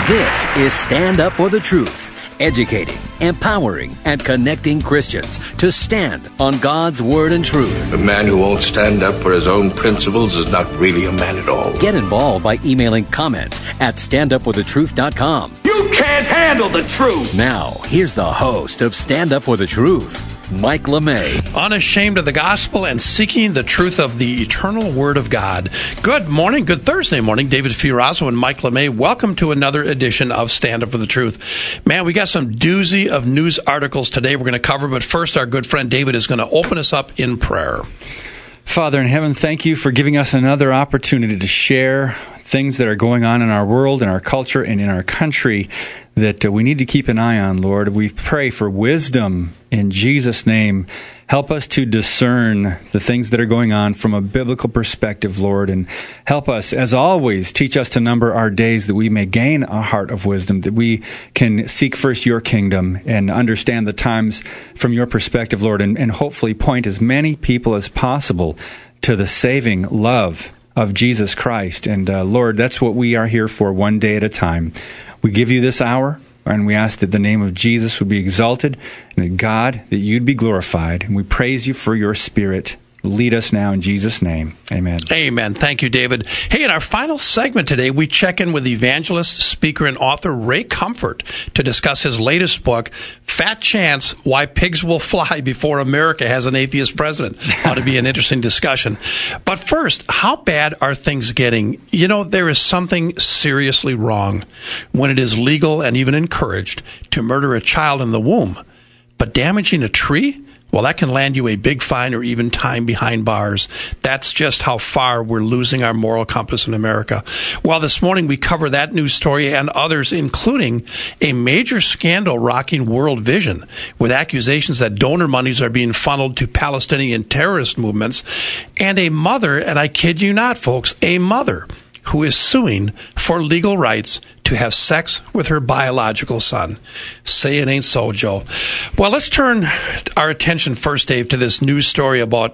This is Stand Up for the Truth, educating, empowering, and connecting Christians to stand on God's Word and truth. A man who won't stand up for his own principles is not really a man at all. Get involved by emailing comments at standupforthetruth.com. You can't handle the truth. Now, here's the host of Stand Up for the Truth, Mike LeMay. Unashamed of the gospel and seeking the truth of the eternal Word of God. Good morning, good Thursday morning. David Fiorazo and Mike LeMay. Welcome to another edition of Stand Up for the Truth. Man, we got some doozy of news articles today we're going to cover, but first our good friend David is going to open us up in prayer. Father in heaven, thank you for giving us another opportunity to share things that are going on in our world, in our culture, and in our country that we need to keep an eye on, Lord. We pray for wisdom in Jesus' name. Help us to discern the things that are going on from a biblical perspective, Lord, and help us, as always, teach us to number our days that we may gain a heart of wisdom, that we can seek first your kingdom and understand the times from your perspective, Lord, and hopefully point as many people as possible to the saving love of Jesus Christ. And Lord, that's what we are here for, one day at a time. We give you this hour, and we ask that the name of Jesus would be exalted, and that God, that you'd be glorified. And we praise you for your Spirit. Lead us now in Jesus' name. Amen. Amen. Thank you, David. Hey, in our final segment today, we check in with evangelist, speaker, and author Ray Comfort to discuss his latest book, Fat Chance, Why Pigs Will Fly Before America Has an Atheist President. Ought to be an interesting discussion. But first, how bad are things getting? You know, there is something seriously wrong when it is legal and even encouraged to murder a child in the womb. But damaging a tree? Well, that can land you a big fine or even time behind bars. That's just how far we're losing our moral compass in America. Well, this morning we cover that news story and others, including a major scandal rocking World Vision with accusations that donor monies are being funneled to Palestinian terrorist movements, and a mother, and I kid you not, folks, a mother who is suing for legal rights to have sex with her biological son. Say it ain't so, Joe. Well, let's turn our attention first, Dave, to this news story about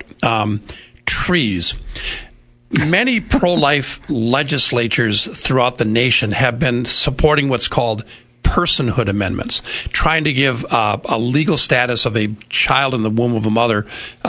trees. Many pro-life legislatures throughout the nation have been supporting what's called personhood amendments, trying to give a legal status of a child in the womb of a mother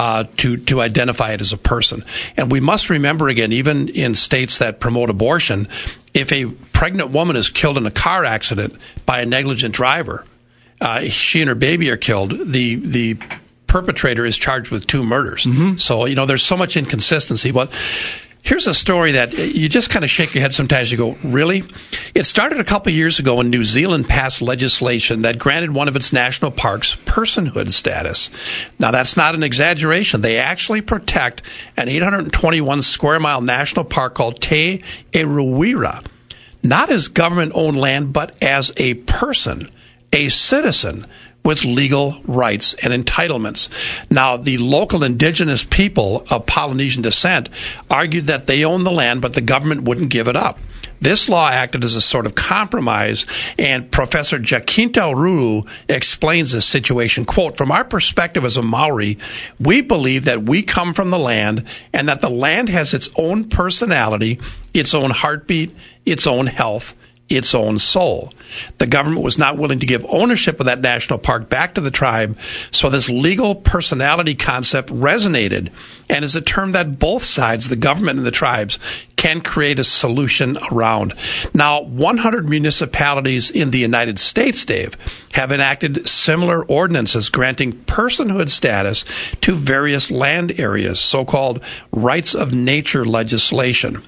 to identify it as a person. And we must remember, again, even in states that promote abortion, if a pregnant woman is killed in a car accident by a negligent driver, she and her baby are killed, the perpetrator is charged with 2 murders. Mm-hmm. So, you know, there's so much inconsistency. But here's a story that you just kind of shake your head sometimes. You go, really? It started a couple of years ago when New Zealand passed legislation that granted one of its national parks personhood status. Now, that's not an exaggeration. They actually protect an 821 square mile national park called Te Arowira, not as government-owned land, but as a person, a citizen, with legal rights and entitlements. Now, the local indigenous people of Polynesian descent argued that they owned the land, but the government wouldn't give it up. This law acted as a sort of compromise, and Professor Jacinta Ruru explains this situation. Quote, "From our perspective as a Maori, we believe that we come from the land and that the land has its own personality, its own heartbeat, its own health, its own soul. The government was not willing to give ownership of that national park back to the tribe, so this legal personality concept resonated and is a term that both sides, the government and the tribes, can create a solution around." Now, 100 municipalities in the United States, Dave, have enacted similar ordinances granting personhood status to various land areas, so-called rights of nature legislation.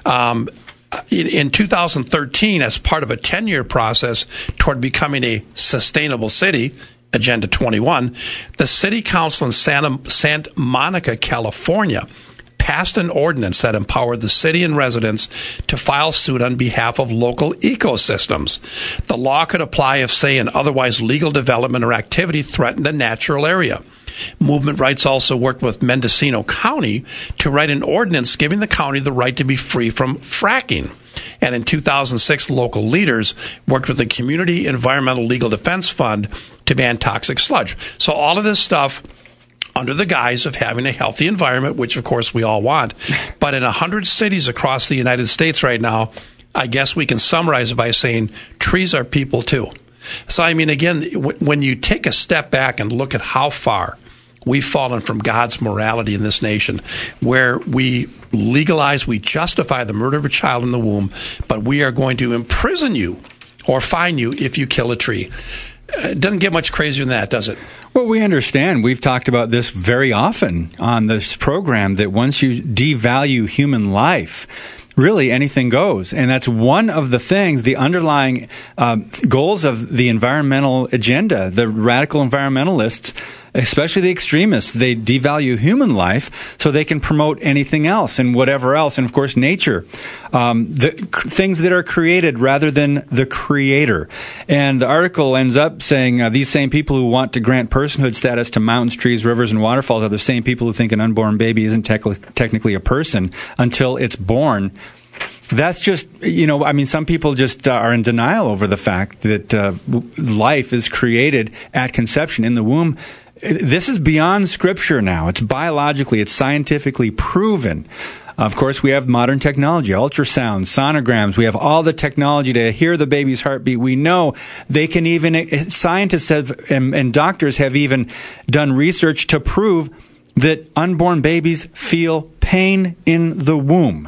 In 2013, as part of a 10-year process toward becoming a sustainable city, Agenda 21, the City Council in Santa Monica, California, passed an ordinance that empowered the city and residents to file suit on behalf of local ecosystems. The law could apply if, say, an otherwise legal development or activity threatened a natural area. Movement Rights also worked with Mendocino County to write an ordinance giving the county the right to be free from fracking. And in 2006, local leaders worked with the Community Environmental Legal Defense Fund to ban toxic sludge. So all of this stuff under the guise of having a healthy environment, which, of course, we all want. But in 100 cities across the United States right now, I guess we can summarize it by saying trees are people too. So, I mean, again, when you take a step back and look at how far we've fallen from God's morality in this nation, where we legalize, we justify the murder of a child in the womb, but we are going to imprison you or fine you if you kill a tree. It doesn't get much crazier than that, does it? Well, we understand. We've talked about this very often on this program, that once you devalue human life, really anything goes. And that's one of the things, the underlying goals of the environmental agenda. The radical environmentalists, especially the extremists, they devalue human life so they can promote anything else and whatever else. And, of course, nature. The things that are created rather than the creator. And the article ends up saying these same people who want to grant personhood status to mountains, trees, rivers, and waterfalls are the same people who think an unborn baby isn't technically a person until it's born. That's just, some people just are in denial over the fact that life is created at conception in the womb. This is beyond Scripture now. It's biologically, it's scientifically proven. Of course, we have modern technology, ultrasounds, sonograms. We have all the technology to hear the baby's heartbeat. We know they can even, scientists have, and doctors have even done research to prove that unborn babies feel pain in the womb.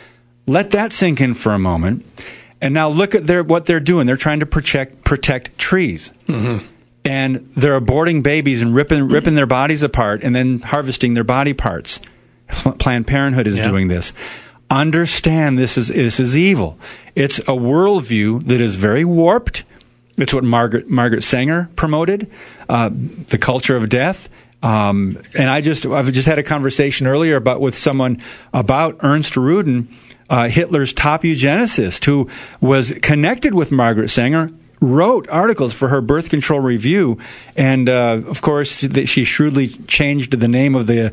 Let that sink in for a moment. And now look at what they're doing. They're trying to protect trees. Mm-hmm. And they're aborting babies and ripping their bodies apart and then harvesting their body parts. Planned Parenthood is doing this. Understand this is evil. It's a worldview that is very warped. It's what Margaret Sanger promoted, the culture of death. And I've just had a conversation earlier with someone about Ernst Rudin, Hitler's top eugenicist, who was connected with Margaret Sanger, wrote articles for her Birth Control Review, and of course she shrewdly changed the name of the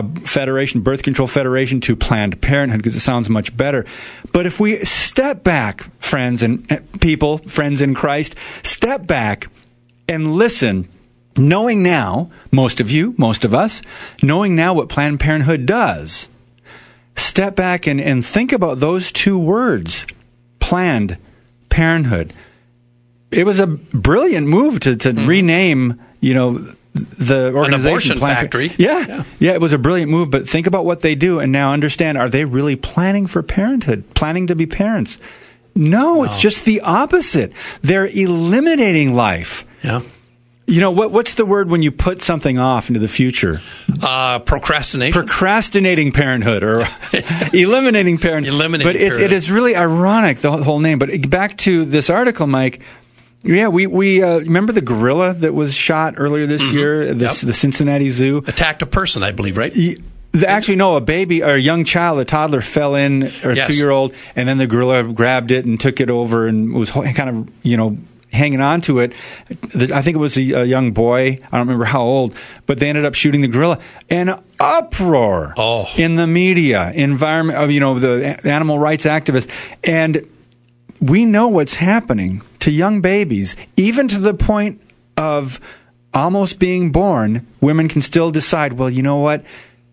Birth Control Federation to Planned Parenthood because it sounds much better. But if we step back, friends and people, friends in Christ, step back and listen, knowing now, most of us, knowing now what Planned Parenthood does, step back and think about those two words, Planned Parenthood. It was a brilliant move to rename, the organization. An abortion factory. Yeah, it was a brilliant move, but think about what they do and now understand, are they really planning for parenthood, planning to be parents? No, it's just the opposite. They're eliminating life. Yeah. What's the word when you put something off into the future? Procrastination. Procrastinating parenthood or eliminating parenthood. But it is really ironic, the whole name. But back to this article, Mike. Yeah, we remember the gorilla that was shot earlier this year, the Cincinnati Zoo? Attacked a person, I believe, right? Actually, no, a baby or a young child, a toddler fell in, or a 2-year-old, and then the gorilla grabbed it and took it over and was kind of, hanging on to it. I think it was a young boy. I don't remember how old, but they ended up shooting the gorilla. An uproar in the media, environment of the animal rights activists, and we know what's happening to young babies, even to the point of almost being born. Women can still decide, well, you know what?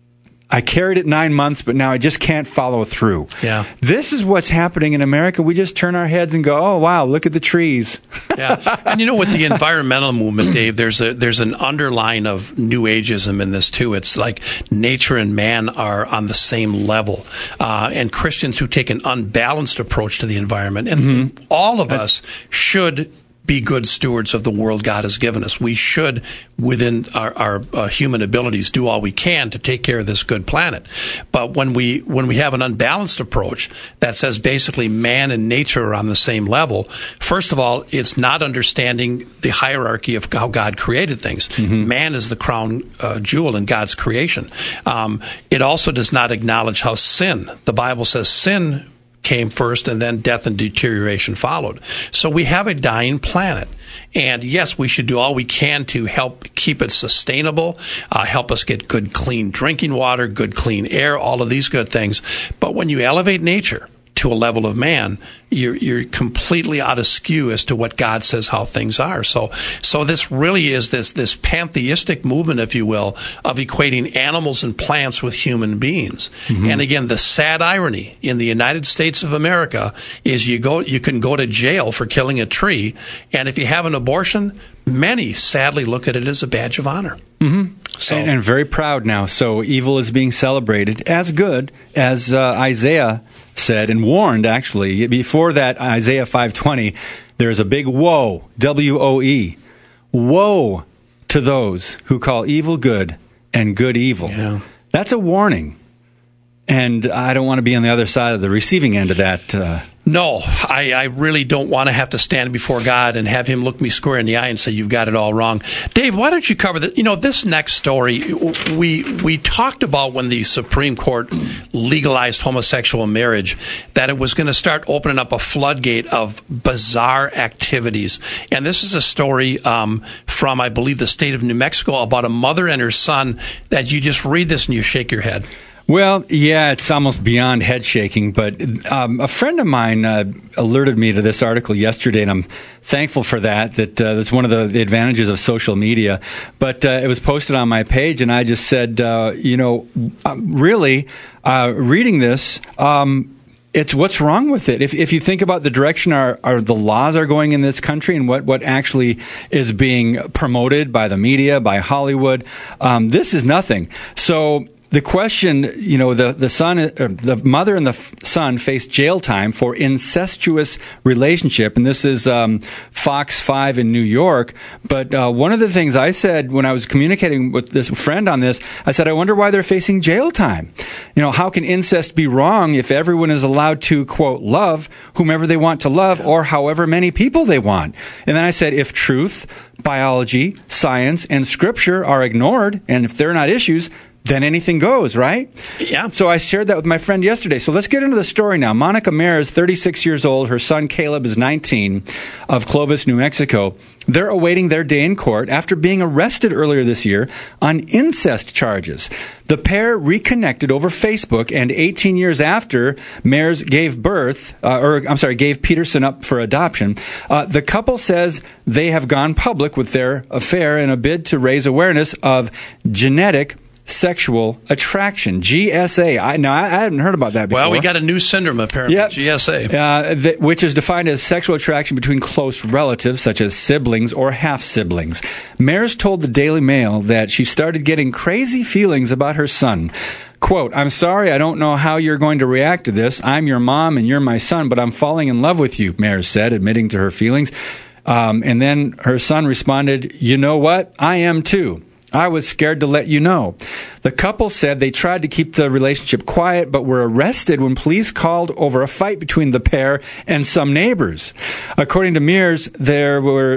I carried it 9 months, but now I just can't follow through. Yeah. This is what's happening in America. We just turn our heads and go, oh, wow, look at the trees. Yeah. And with the environmental movement, Dave, there's an underline of New Ageism in this, too. It's like nature and man are on the same level. And Christians who take an unbalanced approach to the environment. And all of us should be good stewards of the world God has given us. We should, within our human abilities, do all we can to take care of this good planet. But when we have an unbalanced approach that says basically man and nature are on the same level, first of all, it's not understanding the hierarchy of how God created things. Man is the crown jewel in God's creation. It also does not acknowledge how the Bible says sin came first, and then death and deterioration followed. So we have a dying planet. And yes, we should do all we can to help keep it sustainable, help us get good, clean drinking water, good, clean air, all of these good things. But when you elevate nature to a level of man, you're completely out of skew as to what God says how things are. So this really is this pantheistic movement, if you will, of equating animals and plants with human beings. Mm-hmm. And again, the sad irony in the United States of America is you can go to jail for killing a tree, and if you have an abortion, many sadly look at it as a badge of honor. Mm-hmm. So, and very proud now. So evil is being celebrated as good, as Isaiah said and warned, actually. Before that, Isaiah 5:20, there's a big woe, W-O-E. Woe to those who call evil good and good evil. Yeah. That's a warning. And I don't want to be on the other side of the receiving end of that. No, I really don't want to have to stand before God and have him look me square in the eye and say, you've got it all wrong. Dave, why don't you cover that? This next story, we talked about when the Supreme Court legalized homosexual marriage, that it was going to start opening up a floodgate of bizarre activities. And this is a story from, I believe, the state of New Mexico about a mother and her son that you just read this and you shake your head. Well, yeah, it's almost beyond head shaking, but a friend of mine alerted me to this article yesterday, and I'm thankful for that. That's one of the advantages of social media. But it was posted on my page, and I just said, really, reading this, it's what's wrong with it. If you think about the direction our the laws are going in this country and what actually is being promoted by the media, by Hollywood, this is nothing. So the question, the mother and the son face jail time for incestuous relationship, and this is Fox 5 in New York. But one of the things I said when I was communicating with this friend on this, I said, I wonder why they're facing jail time. How can incest be wrong if everyone is allowed to, quote, love whomever they want to love or however many people they want? And then I said, if truth, biology, science, and scripture are ignored, and if they're not issues, then anything goes, right? Yeah. So I shared that with my friend yesterday. So let's get into the story now. Monica Mayer is 36 years old. Her son Caleb is 19, of Clovis, New Mexico. They're awaiting their day in court after being arrested earlier this year on incest charges. The pair reconnected over Facebook, and 18 years after Mayers gave Peterson up for adoption, the couple says they have gone public with their affair in a bid to raise awareness of genetic sexual attraction, GSA. I hadn't heard about that before. Well, we got a new syndrome, apparently, yep. GSA. Which is defined as sexual attraction between close relatives, such as siblings or half-siblings. Mayers told the Daily Mail that she started getting crazy feelings about her son. Quote, I'm sorry, I don't know how you're going to react to this. I'm your mom and you're my son, but I'm falling in love with you, Mayers said, admitting to her feelings. And then her son responded, you know what? I am too. I was scared to let you know. The couple said they tried to keep the relationship quiet, but were arrested when police called over a fight between the pair and some neighbors. According to Mears, they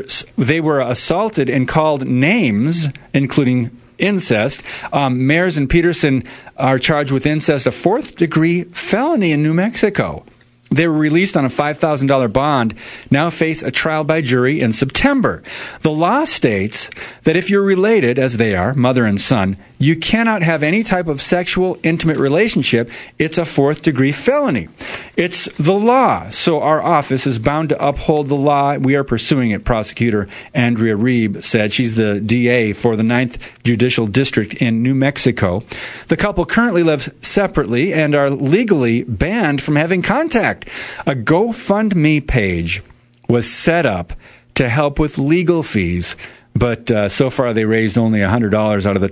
were assaulted and called names, including incest. Mayers and Peterson are charged with incest, a fourth-degree felony in New Mexico. They were released on a $5,000 bond, now face a trial by jury in September. The law states that if you're related, as they are, mother and son, you cannot have any type of sexual, intimate relationship. It's a fourth-degree felony. It's the law, so our office is bound to uphold the law. We are pursuing it, Prosecutor Andrea Reeb said. She's the DA for the 9th Judicial District in New Mexico. The couple currently live separately and are legally banned from having contact. A GoFundMe page was set up to help with legal fees, but so far they raised only $100 out of the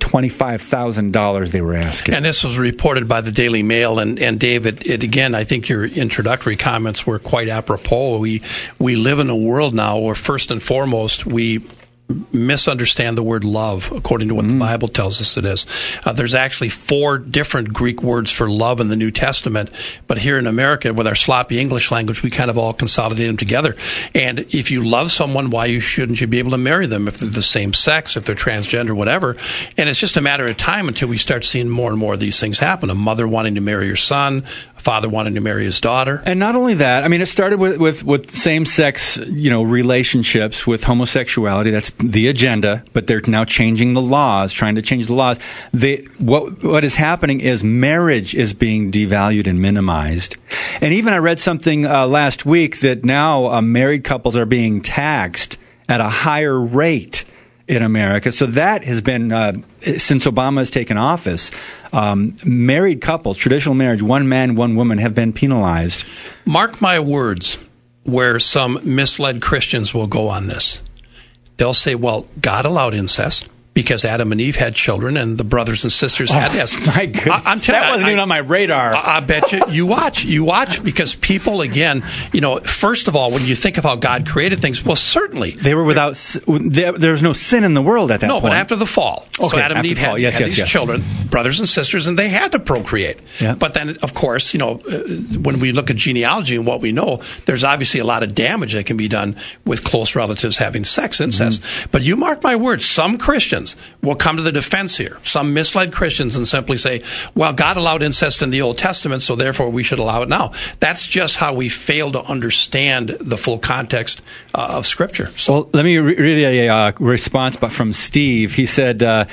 $25,000 they were asking. And this was reported by the Daily Mail. And David, again, I think your introductory comments were quite apropos. We live in a world now where, first and foremost, we misunderstand the word love according to what the Bible tells us it is. There's actually 4 different Greek words for love in the New Testament, but here in America, with our sloppy English language, we kind of all consolidate them together. And if you love someone, why shouldn't you be able to marry them if they're the same sex, if they're transgender, whatever? And it's just a matter of time until we start seeing more and more of these things happen. A mother wanting to marry her son, a father wanting to marry his daughter. And not only that, I mean, it started with same-sex, relationships with homosexuality. That's the agenda, but they're now changing the laws, trying to change the laws. What is happening is marriage is being devalued and minimized. And even I read something last week that now married couples are being taxed at a higher rate in America. So that has been, since Obama has taken office, married couples, traditional marriage, one man, one woman, have been penalized. Mark my words, where some misled Christians will go on this. They'll say, well, God allowed incest because Adam and Eve had children and the brothers and sisters had this. My goodness. That wasn't even on my radar. I bet you. You watch, because people, again, first of all, when you think of how God created things, well, certainly. They were without, there was no sin in the world at that point. No, but after the fall. Okay, so Adam and Eve had these children, brothers and sisters, and they had to procreate. Yeah. But then, of course, when we look at genealogy and what we know, there's obviously a lot of damage that can be done with close relatives having sex, incest. Mm-hmm. But you mark my words, some Christians will come to the defense here, some misled Christians, and simply say, well, God allowed incest in the Old Testament, so therefore we should allow it now. That's just how we fail to understand the full context of Scripture. So, well, let me read a response from Steve. He said, when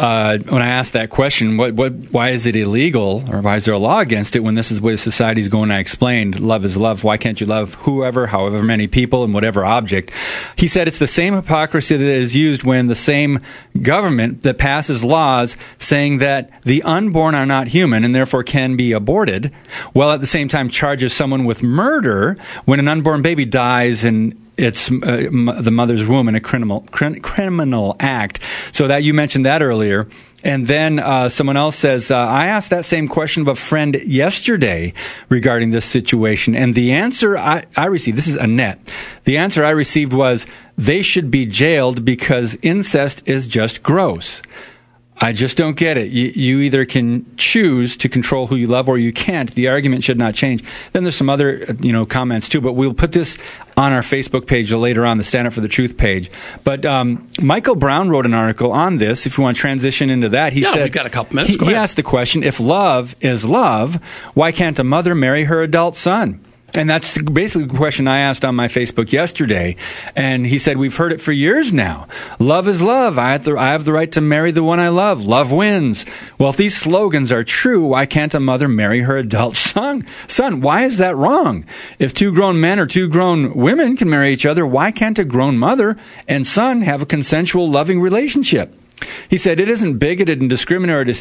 I asked that question, why is it illegal, or why is there a law against it when this is the way society is going? I explained, love is love. Why can't you love whoever, however many people, and whatever object? He said it's the same hypocrisy that is used when the same government that passes laws saying that the unborn are not human and therefore can be aborted, while at the same time charges someone with murder when an unborn baby dies in it's the mother's womb in a criminal act. So that you mentioned that earlier. And then someone else says, I asked that same question of a friend yesterday regarding this situation, and the answer I received, this is Annette, the answer I received was, they should be jailed because incest is just gross. I just don't get it. You either can choose to control who you love or you can't. The argument should not change. Then there's some other comments too, but we'll put this on our Facebook page later on, the Stand Up for the Truth page. But Michael Brown wrote an article on this. If you want to transition into that, he said, we've got a couple minutes. He asked the question, if love is love, why can't a mother marry her adult son? And that's basically the question I asked on my Facebook yesterday. And he said, we've heard it for years now. Love is love. I have the right to marry the one I love. Love wins. Well, if these slogans are true, why can't a mother marry her adult son? Why is that wrong? If two grown men or two grown women can marry each other, why can't a grown mother and son have a consensual, loving relationship? He said it isn't bigoted and discriminatory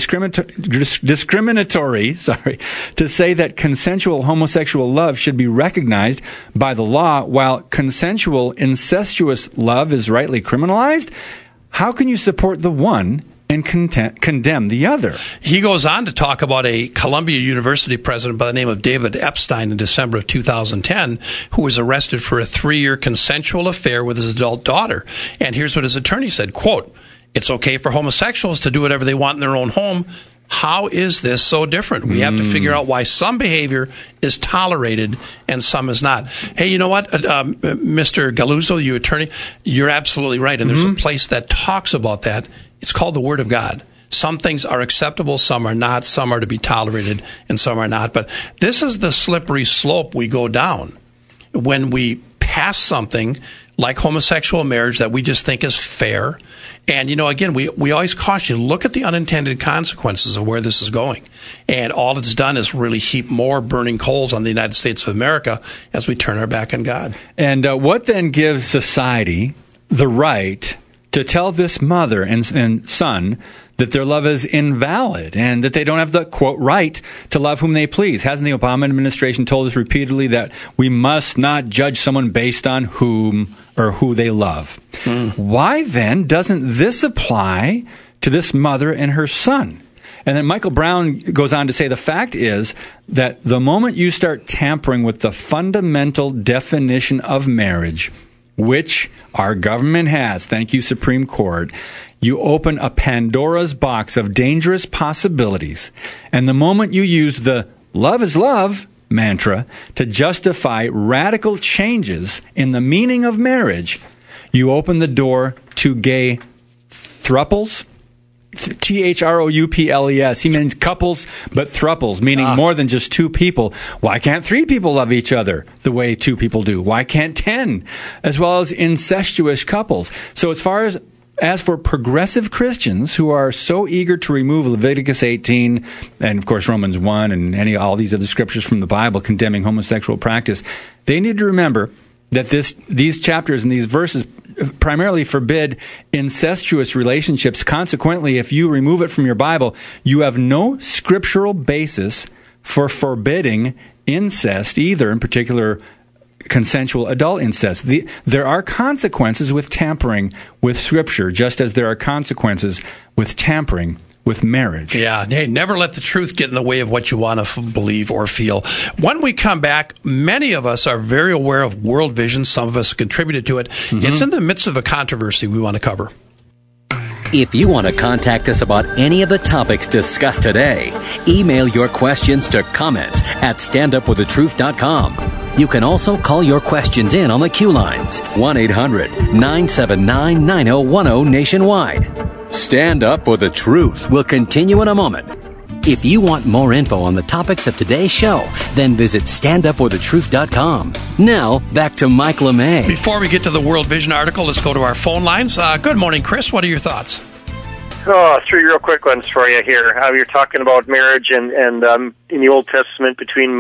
to say that consensual homosexual love should be recognized by the law while consensual incestuous love is rightly criminalized. How can you support the one and condemn the other? He goes on to talk about a Columbia University president by the name of David Epstein in December of 2010, who was arrested for a 3-year consensual affair with his adult daughter. And here's what his attorney said, quote, "It's okay for homosexuals to do whatever they want in their own home. How is this so different? We have to figure out why some behavior is tolerated and some is not." Hey, you know what, Mr. Galuzzo, you attorney, you're absolutely right. And there's a place that talks about that. It's called the Word of God. Some things are acceptable, some are not, some are to be tolerated, and some are not. But this is the slippery slope we go down when we pass something like homosexual marriage that we just think is fair. And, again, we always caution, look at the unintended consequences of where this is going. And all it's done is really heap more burning coals on the United States of America as we turn our back on God. And what then gives society the right to tell this mother and son that their love is invalid and that they don't have the, quote, right to love whom they please? Hasn't the Obama administration told us repeatedly that we must not judge someone based on whom or who they love? Why then doesn't this apply to this mother and her son? And then Michael Brown goes on to say the fact is that the moment you start tampering with the fundamental definition of marriage, which our government has, thank you, Supreme Court, you open a Pandora's box of dangerous possibilities. And the moment you use the love is love mantra to justify radical changes in the meaning of marriage, you open the door to gay thruples, Throuples. He means couples, but thruples, meaning more than just two people. Why can't three people love each other the way two people do? Why can't 10? As well as incestuous couples. So as for progressive Christians who are so eager to remove Leviticus 18 and, of course, Romans 1 and all these other scriptures from the Bible condemning homosexual practice, they need to remember that these chapters and these verses primarily forbid incestuous relationships. Consequently, if you remove it from your Bible, you have no scriptural basis for forbidding incest either, in particular consensual adult incest. There are consequences with tampering with Scripture, just as there are consequences with tampering with marriage. Yeah. Hey, never let the truth get in the way of what you want to believe or feel. When we come back, many of us are very aware of World Vision. Some of us contributed to it. Mm-hmm. It's in the midst of a controversy we want to cover. If you want to contact us about any of the topics discussed today, email your questions to comments@standupforthetruth.com. You can also call your questions in on the Q lines, 1-800-979-9010 nationwide. Stand Up for the Truth will continue in a moment. If you want more info on the topics of today's show, then visit standupforthetruth.com. Now, back to Mike LeMay. Before we get to the World Vision article, let's go to our phone lines. Good morning, Chris. What are your thoughts? Three real quick ones for you here. You're talking about marriage and in the Old Testament between,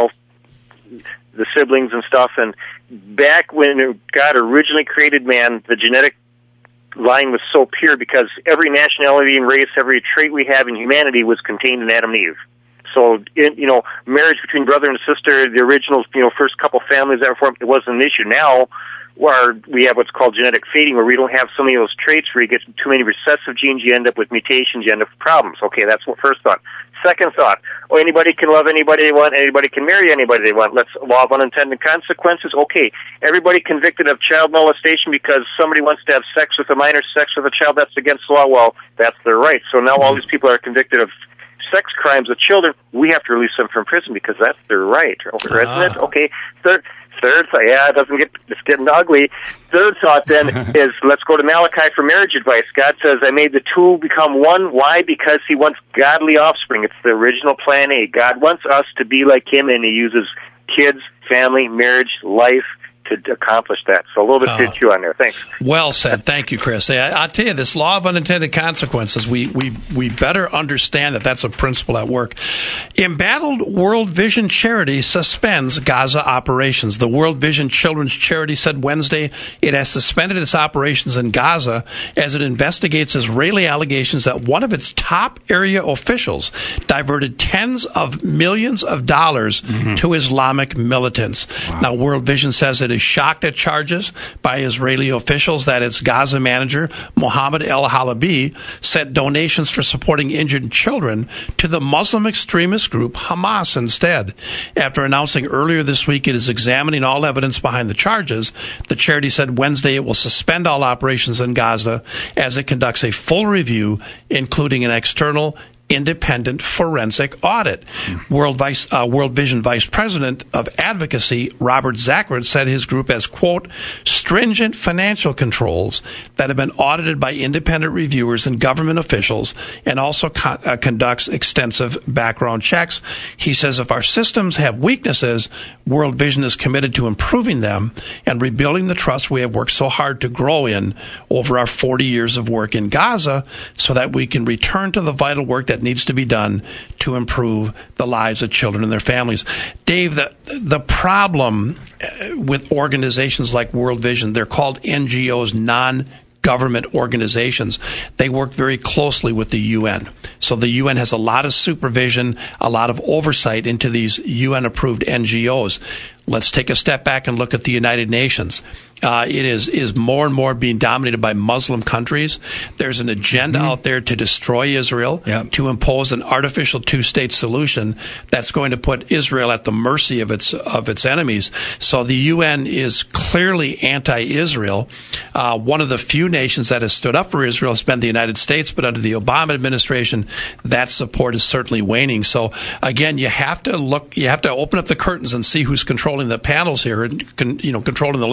the siblings and stuff. And back when God originally created man, the genetic line was so pure because every nationality and race, every trait we have in humanity was contained in Adam and Eve. So, marriage between brother and sister, the original, first couple families that were formed, it wasn't an issue. Now, where we have what's called genetic fading, where we don't have so many of those traits, where you get too many recessive genes, you end up with mutations, you end up with problems. Okay, that's what first thought. Second thought, anybody can love anybody they want, anybody can marry anybody they want. Let's law of unintended consequences. Okay, everybody convicted of child molestation because somebody wants to have sex with a minor, sex with a child, that's against the law. Well, that's their right. So now all these people are convicted of sex crimes with children. We have to release them from prison because that's their right, isn't it? Okay, Third thought, it's getting ugly. Third thought then is, let's go to Malachi for marriage advice. God says, I made the two become one. Why? Because he wants godly offspring. It's the original plan A. God wants us to be like him, and he uses kids, family, marriage, life to accomplish that. So a little bit to chew on there. Thanks. Well said. Thank you, Chris. I'll tell you, this law of unintended consequences, we better understand that that's a principle at work. Embattled World Vision Charity suspends Gaza operations. The World Vision Children's Charity said Wednesday it has suspended its operations in Gaza as it investigates Israeli allegations that one of its top area officials diverted tens of millions of dollars to Islamic militants. Wow. Now, World Vision says it is shocked at charges by Israeli officials that its Gaza manager, Mohammed El Halabi, sent donations for supporting injured children to the Muslim extremist group Hamas instead. After announcing earlier this week it is examining all evidence behind the charges, the charity said Wednesday it will suspend all operations in Gaza as it conducts a full review, including an external independent forensic audit. World Vision Vice President of Advocacy, Robert Zachert, said his group has, quote, stringent financial controls that have been audited by independent reviewers and government officials, and also conducts extensive background checks. He says if our systems have weaknesses, World Vision is committed to improving them and rebuilding the trust we have worked so hard to grow in over our 40 years of work in Gaza, so that we can return to the vital work that needs to be done to improve the lives of children and their families. Dave, the problem with organizations like World Vision, they're called NGOs, non-government organizations. They work very closely with the UN. So the UN has a lot of supervision, a lot of oversight into these UN-approved NGOs. Let's take a step back and look at the United Nations. It is more and more being dominated by Muslim countries. There's an agenda out there to destroy Israel, to impose an artificial two-state solution that's going to put Israel at the mercy of its enemies. So the UN is clearly anti-Israel. One of the few nations that has stood up for Israel has been the United States, but under the Obama administration, that support is certainly waning. So again, you have to open up the curtains and see who's controlling the panels here and controlling the levers.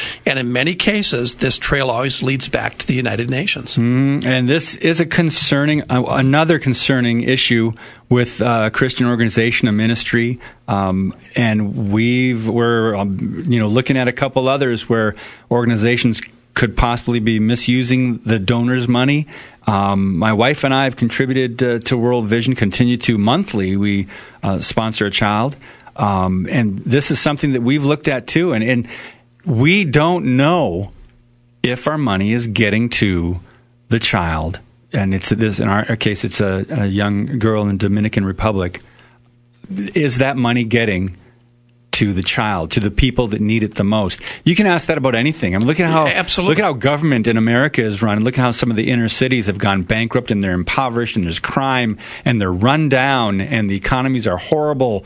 And in many cases, this trail always leads back to the United Nations. And this is another concerning issue with a Christian organization, a ministry, and we're looking at a couple others where organizations could possibly be misusing the donors' money. My wife and I have contributed to World Vision, continue to monthly. We sponsor a child. And this is something that we've looked at too. And we don't know if our money is getting to the child. And in our case, it's a young girl in the Dominican Republic. Is that money getting to the child, to the people that need it the most? You can ask that about anything. I mean, look at how government in America is run. Look at how some of the inner cities have gone bankrupt and they're impoverished and there's crime and they're run down and the economies are horrible.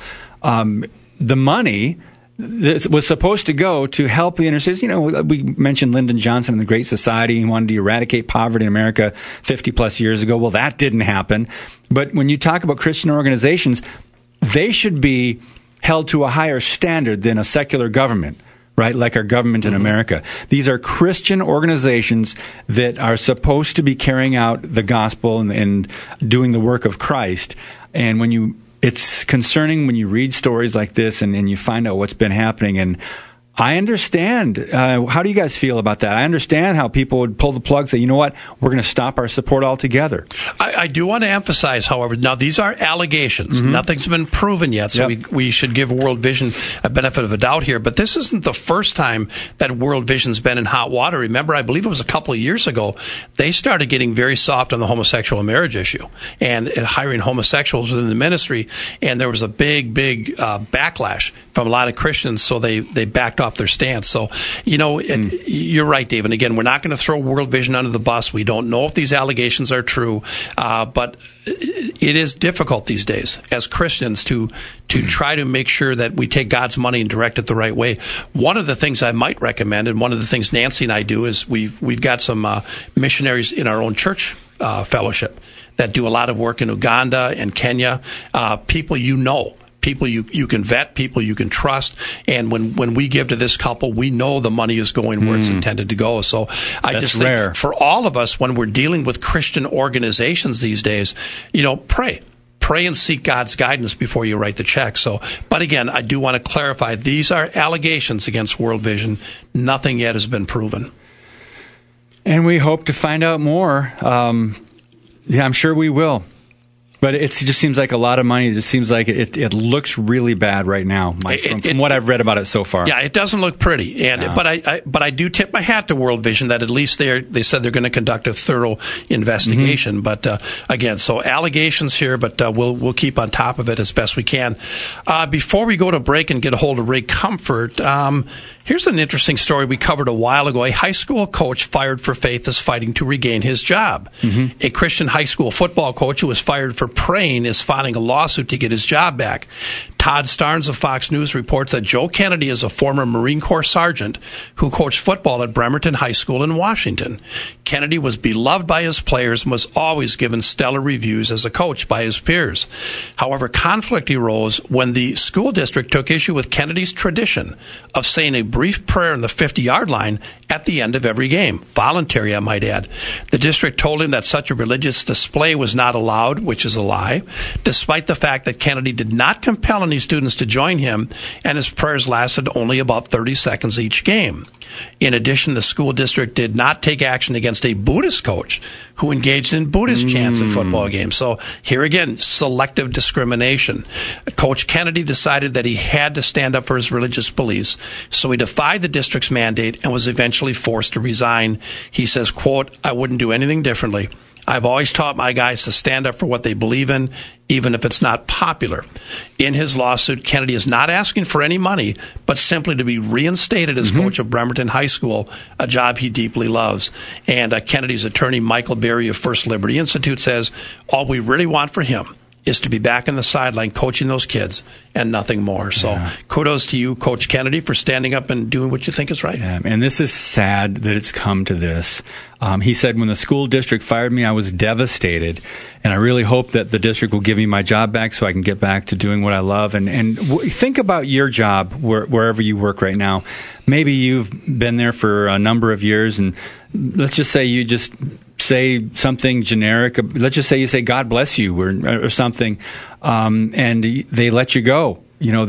The money that was supposed to go to help the inner cities. We mentioned Lyndon Johnson and the Great Society. He wanted to eradicate poverty in America 50 plus years ago. Well, that didn't happen. But when you talk about Christian organizations, they should be held to a higher standard than a secular government, right? Like our government in America. These are Christian organizations that are supposed to be carrying out the gospel and doing the work of Christ. And it's concerning when you read stories like this and you find out what's been happening. And I understand. How do you guys feel about that? I understand how people would pull the plug and say, you know what, we're going to stop our support altogether. I do want to emphasize, however, now these are allegations. Nothing's been proven yet, so we should give World Vision a benefit of a doubt here. But this isn't the first time that World Vision's been in hot water. Remember, I believe it was a couple of years ago, they started getting very soft on the homosexual marriage issue and hiring homosexuals within the ministry. And there was a big backlash from a lot of Christians, so they backed off their stance. So, you're right, Dave. And again, we're not going to throw World Vision under the bus. We don't know if these allegations are true, but it is difficult these days as Christians to try to make sure that we take God's money and direct it the right way. One of the things I might recommend, and one of the things Nancy and I do, is we've got some missionaries in our own church fellowship that do a lot of work in Uganda and Kenya, people people you can vet, people you can trust. And when we give to this couple, we know the money is going where it's intended to go. So I just think for all of us, when we're dealing with Christian organizations these days, pray and seek God's guidance before you write the check. So, but again, I do want to clarify, these are allegations against World Vision. Nothing yet has been proven. And we hope to find out more. I'm sure we will. But it just seems like a lot of money. It just seems like it looks really bad right now, Mike, from what I've read about it so far. Yeah, it doesn't look pretty. But I do tip my hat to World Vision that at least they said they're going to conduct a thorough investigation. But again, so allegations here, but we'll keep on top of it as best we can. Before we go to break and get a hold of Ray Comfort, here's an interesting story we covered a while ago. A high school coach fired for faith is fighting to regain his job. A Christian high school football coach who was fired for praying is filing a lawsuit to get his job back. Todd Starnes of Fox News reports that Joe Kennedy is a former Marine Corps sergeant who coached football at Bremerton High School in Washington. Kennedy was beloved by his players and was always given stellar reviews as a coach by his peers. However, conflict arose when the school district took issue with Kennedy's tradition of saying a brief prayer on the 50-yard line at the end of every game. Voluntary, I might add. The district told him that such a religious display was not allowed, which is a lie, despite the fact that Kennedy did not compel any students to join him, and his prayers lasted only about 30 seconds each game. In addition, the school district did not take action against a Buddhist coach who engaged in Buddhist chants at football games. So here again, selective discrimination. Coach Kennedy decided that he had to stand up for his religious beliefs, so he defied the district's mandate and was eventually forced to resign. He says, quote, "I wouldn't do anything differently. I've always taught my guys to stand up for what they believe in, even if it's not popular." In his lawsuit, Kennedy is not asking for any money, but simply to be reinstated as coach of Bremerton High School, a job he deeply loves. And Kennedy's attorney, Michael Berry of First Liberty Institute, says all we really want for him is to be back on the sideline coaching those kids and nothing more. So kudos to you, Coach Kennedy, for standing up and doing what you think is right. Yeah, and this is sad that it's come to this. He said, when the school district fired me, I was devastated, and I really hope that the district will give me my job back so I can get back to doing what I love. And think about your job wherever you work right now. maybe you've been there for a number of years, and let's just say you just say something generic. Let's just say you say "God bless you" or something, and they let you go.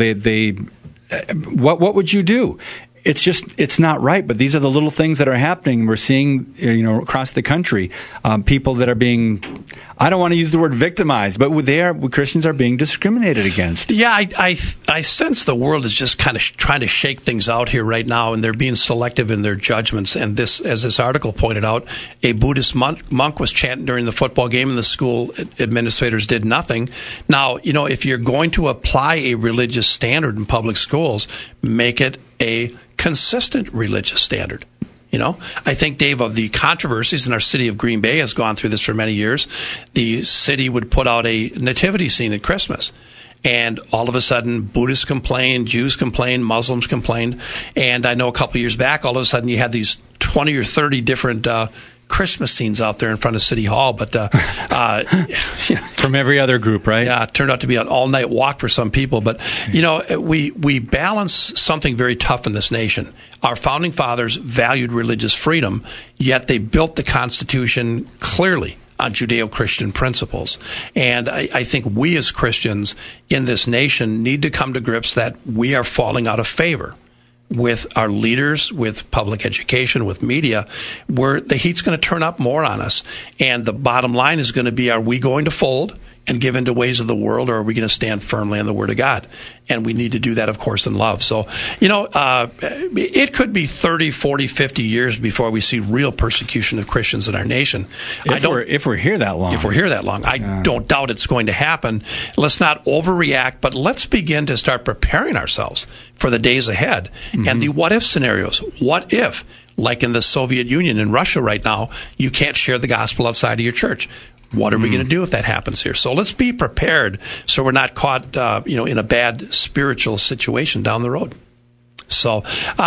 What would you do? It's not right, but these are the little things that are happening. We're seeing, across the country, people that are being, I don't want to use the word victimized, but Christians are being discriminated against. Yeah, I sense the world is just kind of trying to shake things out here right now, and they're being selective in their judgments. And this, as this article pointed out, a Buddhist monk was chanting during the football game, and the school administrators did nothing. Now, if you're going to apply a religious standard in public schools, make it a consistent religious standard. I think, Dave, of the controversies in our city of Green Bay has gone through this for many years. The city would put out a nativity scene at Christmas, and all of a sudden Buddhists complained, Jews complained, Muslims complained, and I know a couple of years back, all of a sudden you had these 20 or 30 different Christmas scenes out there in front of City Hall, but from every other group, right? Yeah, it turned out to be an all-night walk for some people. But we balance something very tough in this nation. Our founding fathers valued religious freedom, yet they built the Constitution clearly on Judeo-Christian principles. And I think we as Christians in this nation need to come to grips that we are falling out of favor with our leaders, with public education, with media, where the heat's going to turn up more on us. And the bottom line is going to be, are we going to fold and give into ways of the world, or are we going to stand firmly on the Word of God? And we need to do that, of course, in love. So, it could be 30, 40, 50 years before we see real persecution of Christians in our nation. If we're here that long. If we're here that long. I don't doubt it's going to happen. Let's not overreact, but let's begin to start preparing ourselves for the days ahead and the what-if scenarios. What if, like in the Soviet Union and Russia right now, you can't share the gospel outside of your church? What are we going to do if that happens here? So let's be prepared so we're not caught, in a bad spiritual situation down the road. So,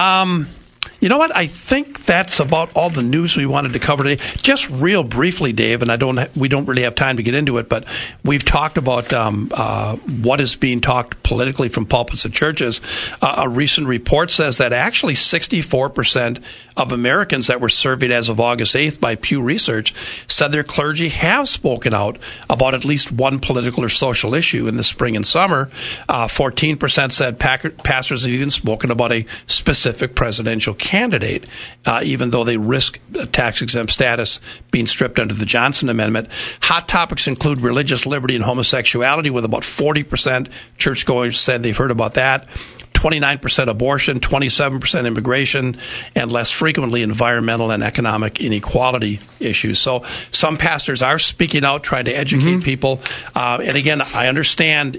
you know what? I think that's about all the news we wanted to cover today. Just real briefly, Dave, and we don't really have time to get into it, but we've talked about what is being talked politically from pulpits and churches. A recent report says that actually 64% of Americans that were surveyed as of August 8th by Pew Research said their clergy have spoken out about at least one political or social issue in the spring and summer. 14% said pastors have even spoken about a specific presidential candidate, even though they risk tax-exempt status being stripped under the Johnson Amendment. Hot topics include religious liberty and homosexuality, with about 40% churchgoers said they've heard about that. 29% abortion, 27% immigration, and less frequently environmental and economic inequality issues. So some pastors are speaking out, trying to educate people. And again, I understand,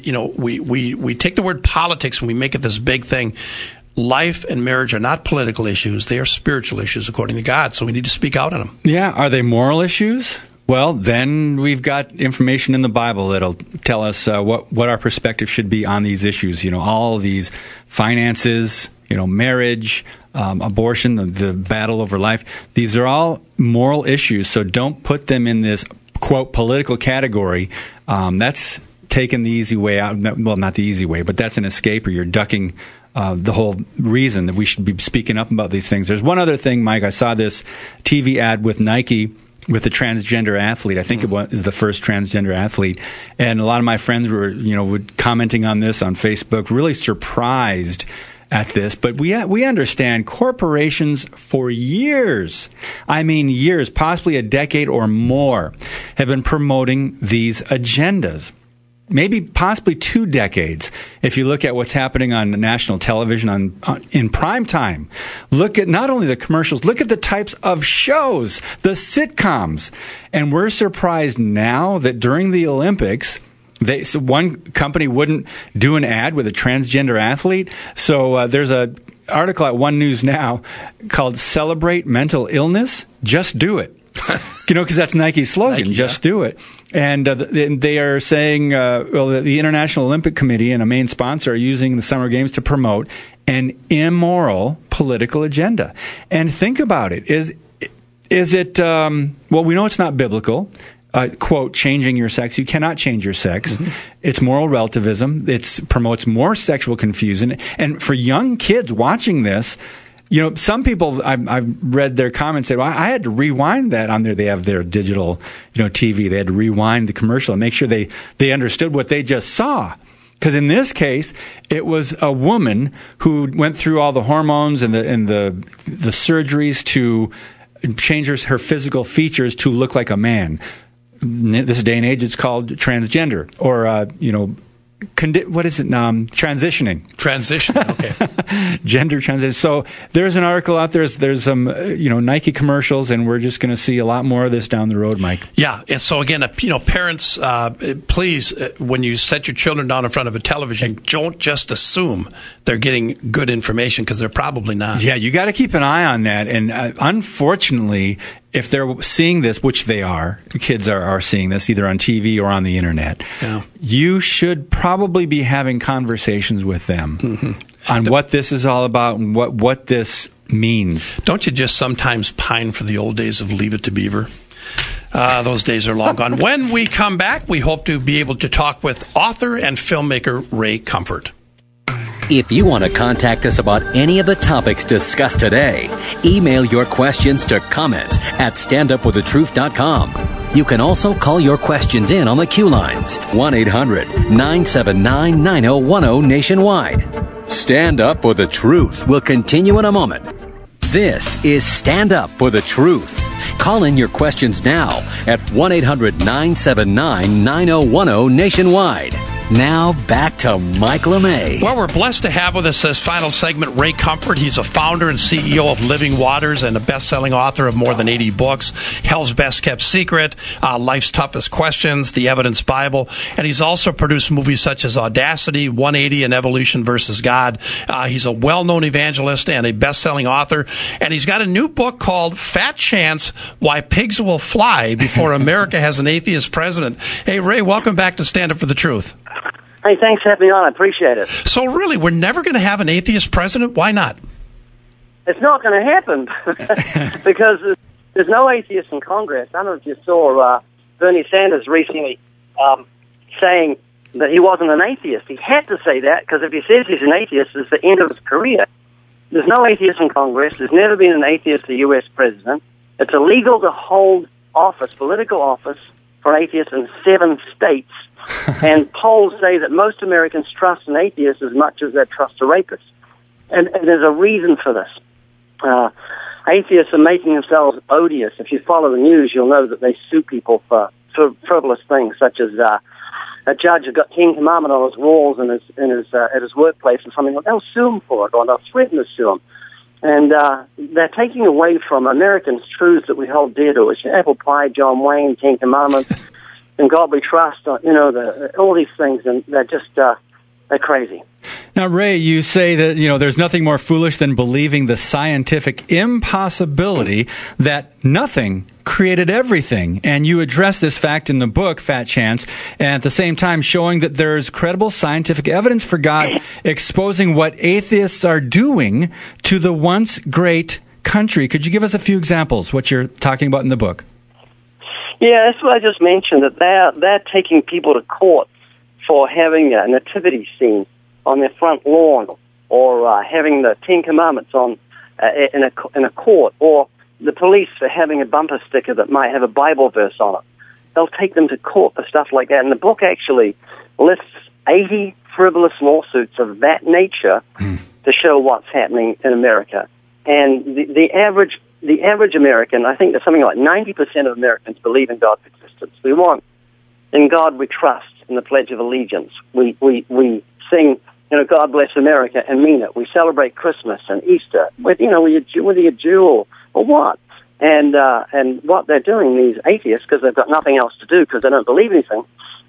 we take the word politics and we make it this big thing. Life and marriage are not political issues. They are spiritual issues according to God. So we need to speak out on them. Yeah. Are they moral issues? Well, then we've got information in the Bible that'll tell us what our perspective should be on these issues. All of these finances, marriage, abortion, the battle over life. These are all moral issues, so don't put them in this, quote, political category. That's taking the easy way out. Well, not the easy way, but that's an escape, or you're ducking the whole reason that we should be speaking up about these things. There's one other thing, Mike. I saw this TV ad with Nike with a transgender athlete. I think it was the first transgender athlete. And a lot of my friends were, commenting on this on Facebook, really surprised at this. But we understand corporations for years, possibly a decade or more, have been promoting these agendas. Maybe possibly 2 decades. If you look at what's happening on national television in prime time, look at not only the commercials, look at the types of shows, the sitcoms. And we're surprised now that during the Olympics, one company wouldn't do an ad with a transgender athlete. So there's an article at One News Now called "Celebrate Mental Illness, Just Do It." Because that's Nike's slogan, just do it. And they are saying, the International Olympic Committee and a main sponsor are using the Summer Games to promote an immoral political agenda. And think about it. Is it, we know it's not biblical. Quote, changing your sex. You cannot change your sex. Mm-hmm. It's moral relativism. It promotes more sexual confusion. And for young kids watching this, some people I've read their comments say, well, I had to rewind that on there. They have their digital, TV. They had to rewind the commercial and make sure they understood what they just saw. Because in this case, it was a woman who went through all the hormones and the surgeries to change her physical features to look like a man. This day and age, it's called transgender, or what is it? Transitioning. Transitioning. Okay. Gender transition. So there's an article out there. There's some Nike commercials, and we're just going to see a lot more of this down the road, Mike. Yeah. And so again, parents, please, when you set your children down in front of a television, don't just assume they're getting good information, because they're probably not. Yeah, you got to keep an eye on that. And unfortunately, if they're seeing this, which they are, kids are seeing this either on TV or on the internet, you should probably be having conversations with them on what this is all about and what this means. Don't you just sometimes pine for the old days of Leave It to Beaver? Those days are long gone. When we come back, we hope to be able to talk with author and filmmaker Ray Comfort. If you want to contact us about any of the topics discussed today, email your questions to comments@standupforthetruth.com. You can also call your questions in on the Q lines, 1-800-979-9010 nationwide. Stand Up for the Truth will continue in a moment. This is Stand Up for the Truth. Call in your questions now at 1-800-979-9010 nationwide. Now, back to Mike LeMay. Well, we're blessed to have with us this final segment Ray Comfort. He's a founder and CEO of Living Waters and a best-selling author of more than 80 books, Hell's Best Kept Secret, Life's Toughest Questions, The Evidence Bible, and he's also produced movies such as Audacity, 180, and Evolution versus God. He's a well-known evangelist and a best-selling author, and he's got a new book called Fat Chance, Why Pigs Will Fly Before America Has an Atheist President. Hey, Ray, welcome back to Stand Up for the Truth. Hey, thanks for having me on. I appreciate it. So really, we're never going to have an atheist president? Why not? It's not going to happen because there's no atheists in Congress. I don't know if you saw Bernie Sanders recently saying that he wasn't an atheist. He had to say that because if he says he's an atheist, it's the end of his career. There's no atheist in Congress. There's never been an atheist a U.S. president. It's illegal to hold office, political office, for atheists in 7 states. And polls say that most Americans trust an atheist as much as they trust a rapist. And there's a reason for this. Atheists are making themselves odious. If you follow the news, you'll know that they sue people for frivolous things, such as a judge who got 10 Commandments on his walls at his workplace or something. They'll sue him for it, or they'll threaten to sue him. And they're taking away from Americans truths that we hold dear to us. Apple pie, John Wayne, 10 Commandments, and God we trust, all these things, and they're just, they're crazy. Now, Ray, you say that, there's nothing more foolish than believing the scientific impossibility that nothing created everything. And you address this fact in the book, Fat Chance, and at the same time showing that there's credible scientific evidence for God exposing what atheists are doing to the once great country. Could you give us a few examples, what you're talking about in the book? Yeah, that's what I just mentioned, that they're taking people to court for having a nativity scene on their front lawn, or having the 10 Commandments on in a court, or the police for having a bumper sticker that might have a Bible verse on it. They'll take them to court for stuff like that. And the book actually lists 80 frivolous lawsuits of that nature to show what's happening in America. And the average American, I think there's something like 90% of Americans believe in God's existence. We want, in God we trust, in the Pledge of Allegiance. We sing, God bless America, and mean it. We celebrate Christmas and Easter, whether you're a Jew or what. And what they're doing, these atheists, because they've got nothing else to do because they don't believe anything,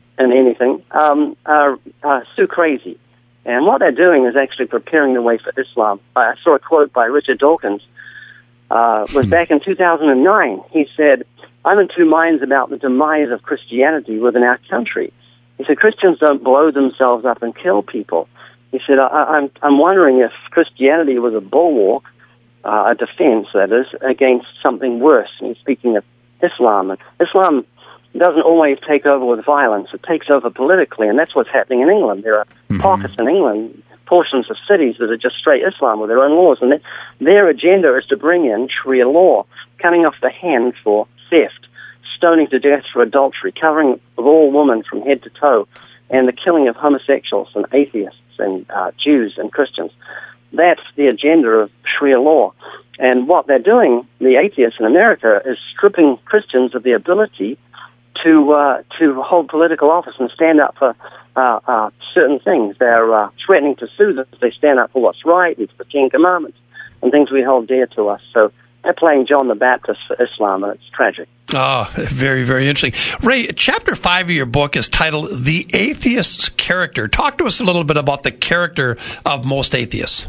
are so crazy. And what they're doing is actually preparing the way for Islam. I saw a quote by Richard Dawkins. Was back in 2009. He said, I'm in two minds about the demise of Christianity within our country. He said, Christians don't blow themselves up and kill people. He said, I'm wondering if Christianity was a bulwark, a defense, that is, against something worse. And he's speaking of Islam. Islam doesn't always take over with violence. It takes over politically, and that's what's happening in England. There are pockets in England, portions of cities that are just straight Islam with their own laws. And their agenda is to bring in Sharia law, cutting off the hand for theft, stoning to death for adultery, covering of all women from head to toe, and the killing of homosexuals and atheists and Jews and Christians. That's the agenda of Sharia law. And what they're doing, the atheists in America, is stripping Christians of the ability to hold political office and stand up for certain things. They're threatening to sue them if they stand up for what's right, it's the Ten Commandments, and things we hold dear to us. So they're playing John the Baptist for Islam, and it's tragic. Oh, very, very interesting. Ray, Chapter 5 of your book is titled The Atheist's Character. Talk to us a little bit about the character of most atheists.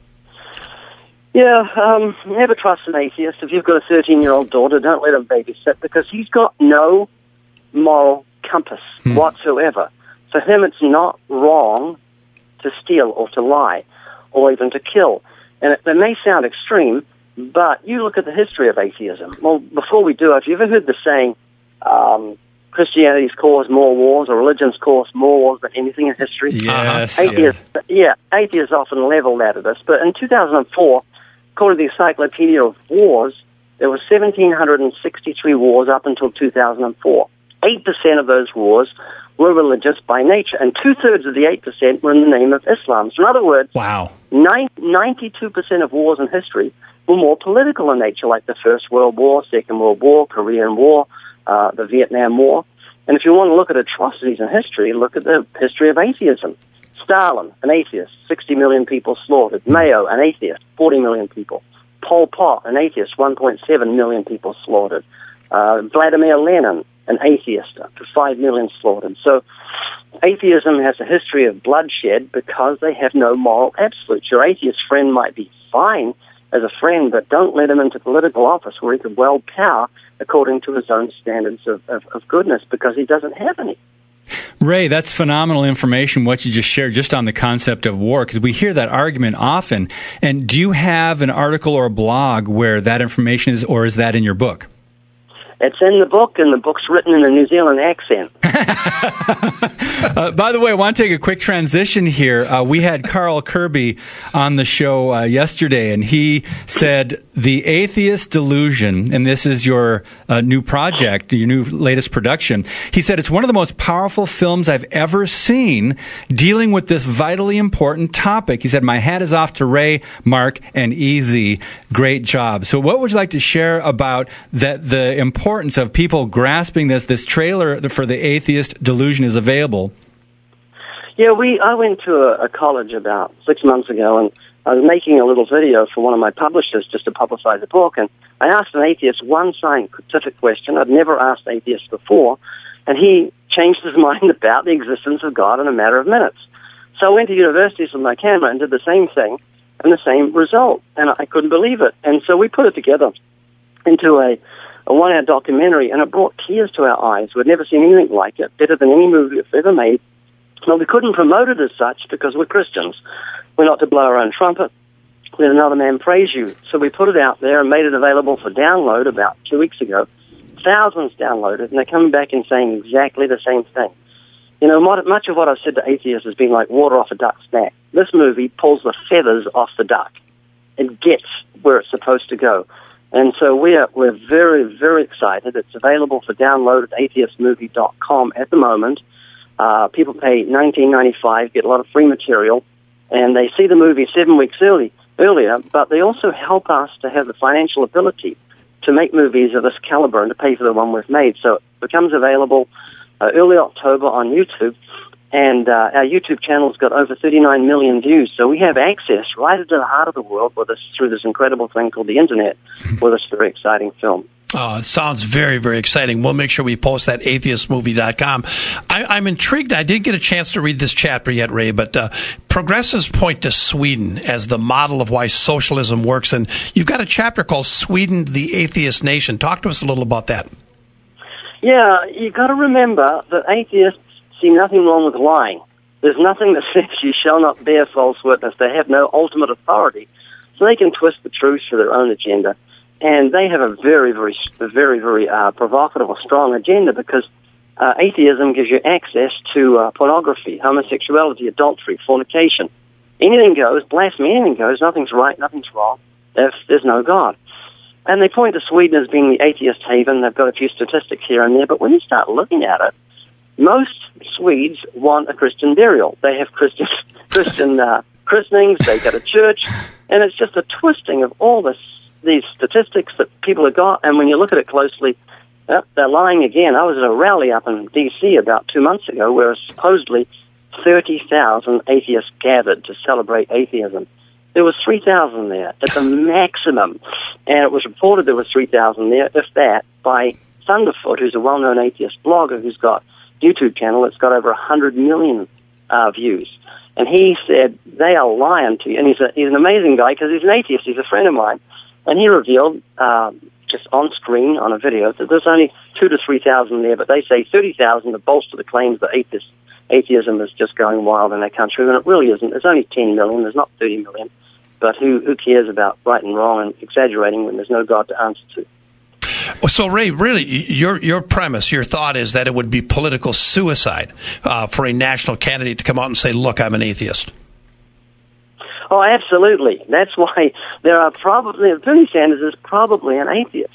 Yeah, never trust an atheist. If you've got a 13-year-old daughter, don't let him babysit, because he's got no moral compass whatsoever. For him, it's not wrong to steal or to lie or even to kill. And it may sound extreme, but you look at the history of atheism. Well, before we do, have you ever heard the saying, Christianity's caused more wars, or religion's caused more wars than anything in history? Yes. Atheists often level that at us. But in 2004, according to the Encyclopedia of Wars, there were 1,763 wars up until 2004. 8% of those wars were religious by nature, and 2/3 of the 8% were in the name of Islam. So in other words, wow, 92% of wars in history were more political in nature, like the First World War, Second World War, Korean War, the Vietnam War. And if you want to look at atrocities in history, look at the history of atheism. Stalin, an atheist, 60 million people slaughtered. Mayo, an atheist, 40 million people. Pol Pot, an atheist, 1.7 million people slaughtered. Vladimir Lenin, an atheist, up to 5 million slaughtered. So atheism has a history of bloodshed because they have no moral absolutes. Your atheist friend might be fine as a friend, but don't let him into political office where he could wield power according to his own standards of goodness, because he doesn't have any. Ray, that's phenomenal information, what you just shared, just on the concept of war, because we hear that argument often. And do you have an article or a blog where that information is, or is that in your book? It's in the book, and the book's written in a New Zealand accent. By the way, I want to take a quick transition here. We had Carl Kirby on the show yesterday, and he said, The Atheist Delusion, and this is your new project, your new latest production. He said, it's one of the most powerful films I've ever seen dealing with this vitally important topic. He said, my hat is off to Ray, Mark, and Easy. Great job. So what would you like to share about the importance of people grasping this trailer for The Atheist Delusion is available? Yeah, I went to a college about 6 months ago, and I was making a little video for one of my publishers just to publicize the book, and I asked an atheist one scientific question I'd never asked atheists before, and he changed his mind about the existence of God in a matter of minutes. So I went to universities with my camera and did the same thing and the same result, and I couldn't believe it. And so we put it together into a one-hour documentary, and it brought tears to our eyes. We'd never seen anything like it, better than any movie we've ever made. Well, we couldn't promote it as such because we're Christians. We're not to blow our own trumpet. Let another man praise you. So we put it out there and made it available for download about 2 weeks ago. Thousands downloaded, and they're coming back and saying exactly the same thing. You know, much of what I've said to atheists has been like water off a duck's back. This movie pulls the feathers off the duck. It gets where it's supposed to go. And so we're very, very excited. It's available for download at atheistmovie.com at the moment. People pay $19.95, get a lot of free material, and they see the movie 7 weeks earlier, but they also help us to have the financial ability to make movies of this caliber and to pay for the one we've made. So it becomes available early October on YouTube, and our YouTube channel's got over 39 million views, so we have access right into the heart of the world with us through this incredible thing called the Internet with this very exciting film. Oh, it sounds very, very exciting. We'll make sure we post that atheistmovie.com. I'm intrigued. I didn't get a chance to read this chapter yet, Ray, but progressives point to Sweden as the model of why socialism works, and you've got a chapter called Sweden, the Atheist Nation. Talk to us a little about that. Yeah, you've got to remember that atheists see nothing wrong with lying. There's nothing that says you shall not bear false witness. They have no ultimate authority, so they can twist the truth for their own agenda. And they have a very, very provocative or strong agenda, because atheism gives you access to pornography, homosexuality, adultery, fornication, anything goes, blasphemy, anything goes, nothing's right, nothing's wrong, if there's no God. And they point to Sweden as being the atheist haven. They've got a few statistics here and there, but when you start looking at it, most Swedes want a Christian burial. They have Christian christenings, they go to church, and it's just a twisting of all these statistics that people have got, and when you look at it closely, they're lying again. I was at a rally up in D.C. about 2 months ago where supposedly 30,000 atheists gathered to celebrate atheism. There was 3,000 there at the maximum, and it was reported there was 3,000 there, if that, by Thunderfoot, who's a well-known atheist blogger who's got a YouTube channel that's got over 100 million views. And he said, they are lying to you. And he's an amazing guy because he's an atheist. He's a friend of mine. And he revealed, just on screen on a video, that there's only 2,000 to 3,000 there, but they say 30,000 to bolster the claims that atheism is just going wild in our country, and it really isn't. There's only 10 million. There's not 30 million. But who cares about right and wrong and exaggerating when there's no God to answer to? So, Ray, really, your premise, your thought is that it would be political suicide for a national candidate to come out and say, look, I'm an atheist. Oh, absolutely. That's why Bernie Sanders is probably an atheist.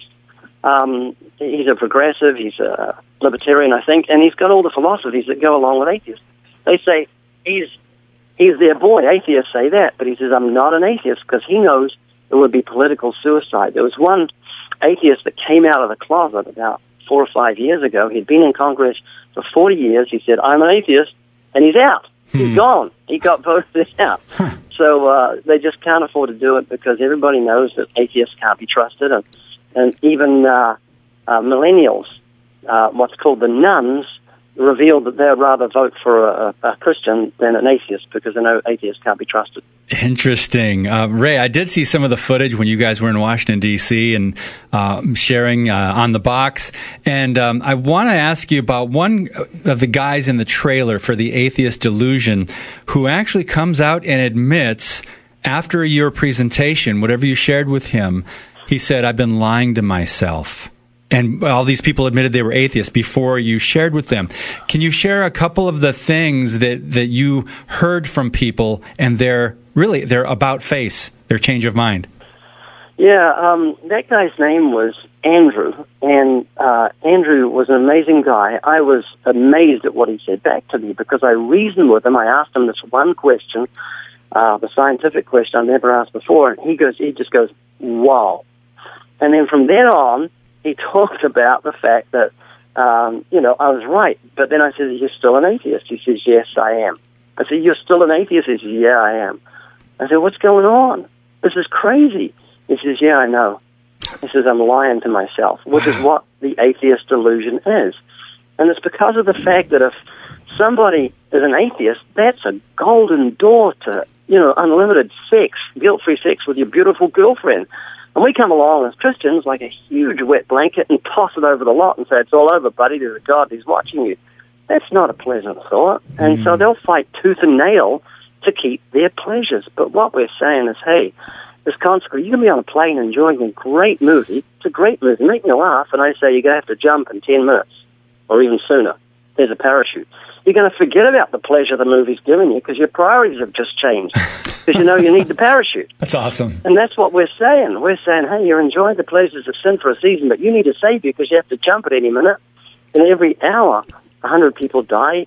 He's a progressive, he's a libertarian, I think, and he's got all the philosophies that go along with atheists. They say he's their boy. Atheists say that, but he says, I'm not an atheist, because he knows it would be political suicide. There was one atheist that came out of the closet about 4 or 5 years ago. He'd been in Congress for 40 years. He said, I'm an atheist, and he's out. He's gone. He got voted out. So they just can't afford to do it because everybody knows that atheists can't be trusted. And even millennials, what's called the nuns, revealed that they'd rather vote for a Christian than an atheist because they know atheists can't be trusted. Interesting. Ray, I did see some of the footage when you guys were in Washington, D.C. and sharing on the box. And I want to ask you about one of the guys in the trailer for The Atheist Delusion who actually comes out and admits after your presentation, whatever you shared with him, he said, I've been lying to myself. And all these people admitted they were atheists before you shared with them. Can you share a couple of the things that you heard from people and their about face, their change of mind? Yeah, that guy's name was Andrew, and Andrew was an amazing guy. I was amazed at what he said back to me because I reasoned with him. I asked him this one question, the scientific question I never asked before, and he just goes, wow. And then from then on, he talked about the fact that, I was right. But then I said, you're still an atheist? He says, yes, I am. I said, you're still an atheist? He says, yeah, I am. I said, what's going on? This is crazy. He says, yeah, I know. He says, I'm lying to myself, which is what the atheist delusion is. And it's because of the fact that if somebody is an atheist, that's a golden door to, unlimited sex, guilt-free sex with your beautiful girlfriend. And we come along as Christians like a huge wet blanket and toss it over the lot and say, it's all over, buddy, there's a God, he's watching you. That's not a pleasant thought. And so they'll fight tooth and nail to keep their pleasures. But what we're saying is, hey, this consequence, you can be on a plane enjoying a great movie. It's a great movie, make me laugh, and I say you're going to have to jump in 10 minutes or even sooner. There's a parachute. You're going to forget about the pleasure the movie's giving you because your priorities have just changed. Because you need the parachute. That's awesome. And that's what we're saying. We're saying, hey, you're enjoying the pleasures of sin for a season, but you need a savior because you have to jump at any minute. And every hour, 100 people die.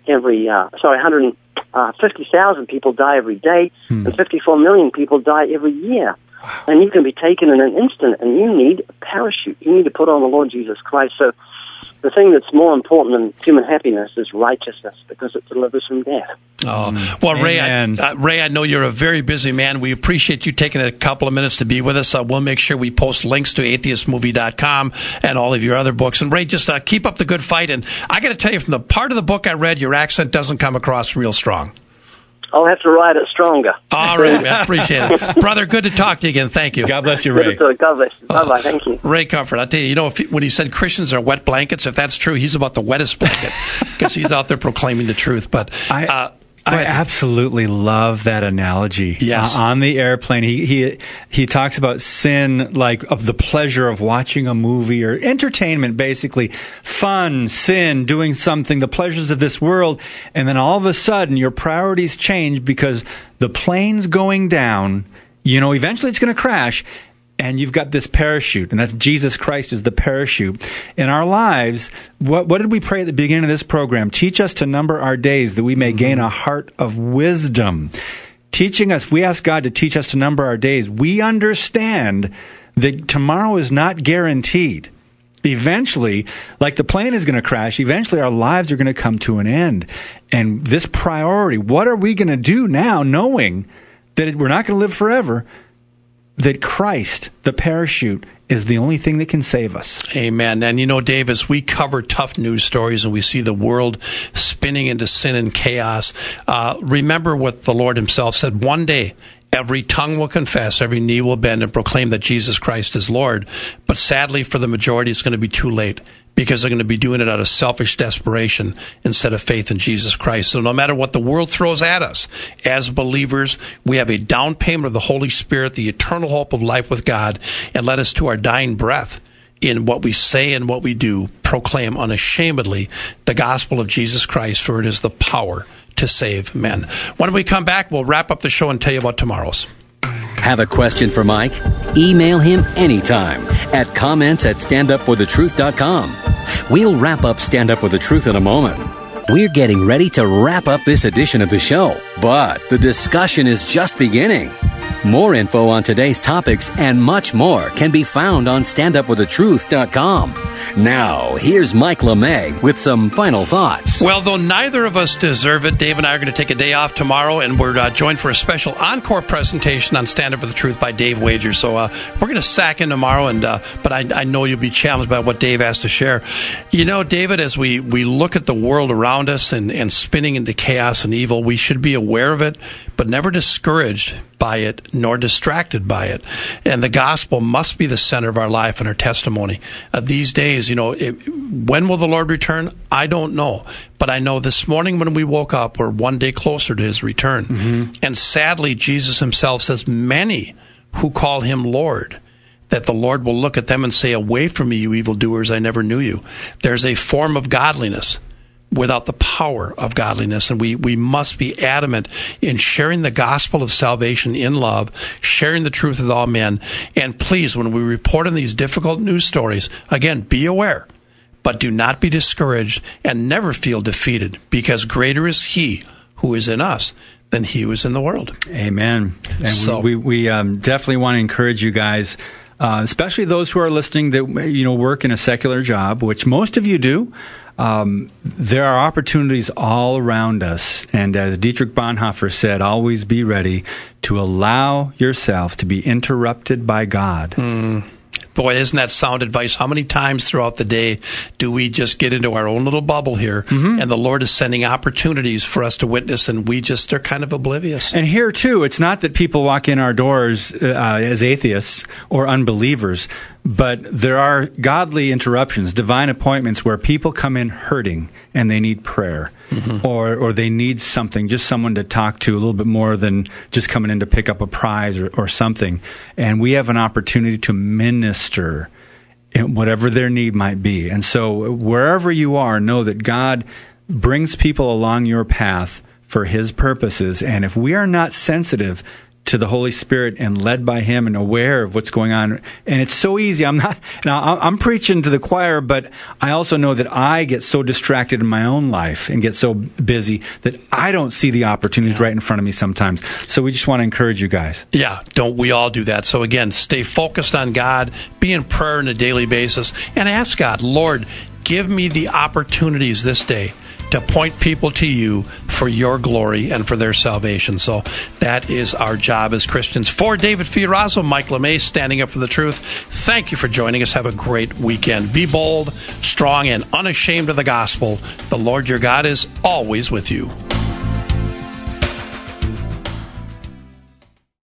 150,000 people die every day, and 54 million people die every year. And you can be taken in an instant, and you need a parachute. You need to put on the Lord Jesus Christ. So the thing that's more important than human happiness is righteousness because it delivers from death. Oh, well, Ray, I know you're a very busy man. We appreciate you taking a couple of minutes to be with us. We'll make sure we post links to atheistmovie.com and all of your other books. And Ray, just keep up the good fight. And I got to tell you, from the part of the book I read, your accent doesn't come across real strong. I'll have to write it stronger. All right, man. Appreciate it. Brother, good to talk to you again. Thank you. God bless you, Ray. God bless you. Bye-bye. Thank you. Ray Comfort. I'll tell you, when he said Christians are wet blankets, if that's true, he's about the wettest blanket because he's out there proclaiming the truth. But I absolutely love that analogy. Yes. On the airplane, he talks about sin, like of the pleasure of watching a movie or entertainment, basically. Fun, sin, doing something, the pleasures of this world. And then all of a sudden, your priorities change because the plane's going down. Eventually it's going to crash. And you've got this parachute, and that's Jesus Christ is the parachute. In our lives, what did we pray at the beginning of this program? Teach us to number our days that we may gain a heart of wisdom. Teaching us, we ask God to teach us to number our days. We understand that tomorrow is not guaranteed. Eventually, like the plane is going to crash, eventually our lives are going to come to an end. And this priority, what are we going to do now knowing that we're not going to live forever? That Christ, the parachute, is the only thing that can save us. Amen. And Dave, as we cover tough news stories and we see the world spinning into sin and chaos, remember what the Lord himself said. One day, every tongue will confess, every knee will bend and proclaim that Jesus Christ is Lord. But sadly, for the majority, it's going to be too late, because they're going to be doing it out of selfish desperation instead of faith in Jesus Christ. So no matter what the world throws at us, as believers, we have a down payment of the Holy Spirit, the eternal hope of life with God, and let us to our dying breath, in what we say and what we do, proclaim unashamedly the gospel of Jesus Christ, for it is the power to save men. When we come back, we'll wrap up the show and tell you about tomorrow's. Have a question for Mike? Email him anytime at comments@standupforthetruth.com. We'll wrap up Stand Up for the Truth in a moment. We're getting ready to wrap up this edition of the show, but the discussion is just beginning. More info on today's topics and much more can be found on standupforthetruth.com. Now, here's Mike LeMay with some final thoughts. Well, though neither of us deserve it, Dave and I are going to take a day off tomorrow, and we're joined for a special encore presentation on Stand Up for the Truth by Dave Wager. So we're going to sack in tomorrow, but I know you'll be challenged by what Dave has to share. David, as we look at the world around us and spinning into chaos and evil, we should be aware of it, but never discouraged by it, nor distracted by it. And the gospel must be the center of our life and our testimony. These days, when will the Lord return? I don't know. But I know this morning when we woke up, we're one day closer to his return. Mm-hmm. And sadly, Jesus himself says, many who call him Lord, that the Lord will look at them and say, away from me, you evildoers, I never knew you. There's a form of godliness without the power of godliness. And we must be adamant in sharing the gospel of salvation in love, sharing the truth with all men. And please, when we report on these difficult news stories, again, be aware, but do not be discouraged and never feel defeated, because greater is he who is in us than he who is in the world. Amen. And so, we definitely want to encourage you guys, especially those who are listening that work in a secular job, which most of you do. There are opportunities all around us, and as Dietrich Bonhoeffer said, always be ready to allow yourself to be interrupted by God. Boy, isn't that sound advice? How many times throughout the day do we just get into our own little bubble here, and the Lord is sending opportunities for us to witness, and we just are kind of oblivious. And here, too, it's not that people walk in our doors as atheists or unbelievers, but there are godly interruptions, divine appointments where people come in hurting and they need prayer, or they need something, just someone to talk to a little bit more than just coming in to pick up a prize or something. And we have an opportunity to minister in whatever their need might be. And so wherever you are, know that God brings people along your path for his purposes. And if we are not sensitive to the Holy Spirit and led by him and aware of what's going on. And it's so easy. I'm preaching to the choir, but I also know that I get so distracted in my own life and get so busy that I don't see the opportunities right in front of me sometimes. So we just want to encourage you guys. Yeah, don't we all do that? So again, stay focused on God, be in prayer on a daily basis, and ask God, Lord, give me the opportunities this day to point people to you for your glory and for their salvation. So that is our job as Christians. For David Fiorazo, Mike LeMay, Standing Up for the Truth, thank you for joining us. Have a great weekend. Be bold, strong, and unashamed of the gospel. The Lord your God is always with you.